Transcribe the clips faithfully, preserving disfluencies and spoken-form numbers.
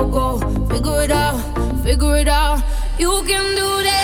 go, go. Figure it out, figure it out. You can do that.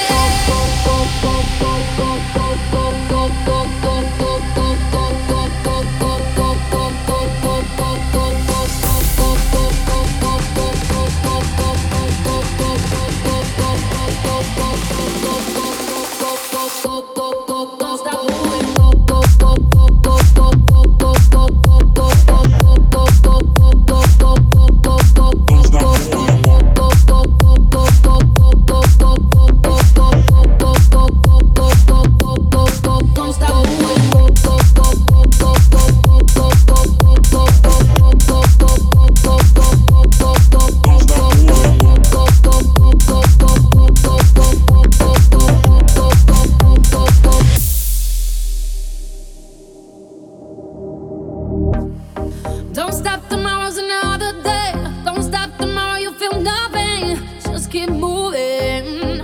Don't stop, tomorrow's another day. Don't stop, tomorrow you feel nothing. Just keep moving.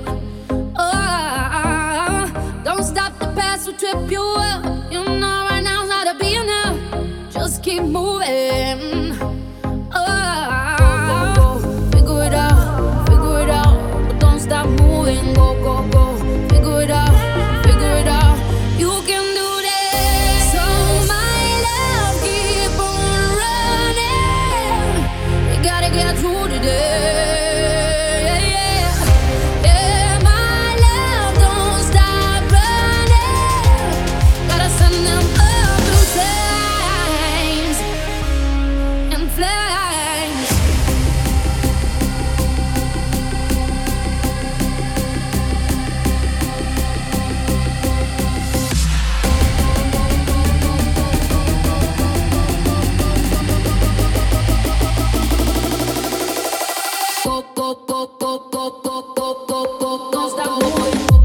Oh, don't stop, the past will trip you up. You know right now's how to be enough. Just keep moving. Oh, figure it out, figure it out. But don't stop moving. Go, go, go. Figure it out, figure it out. You can do that. So my love, keep on running. We gotta get through today. Yeah, yeah, my love, don't stop running. Gotta send them up through times and flames. Go, go, go, go, go, go, go, go, go, don't stop moving.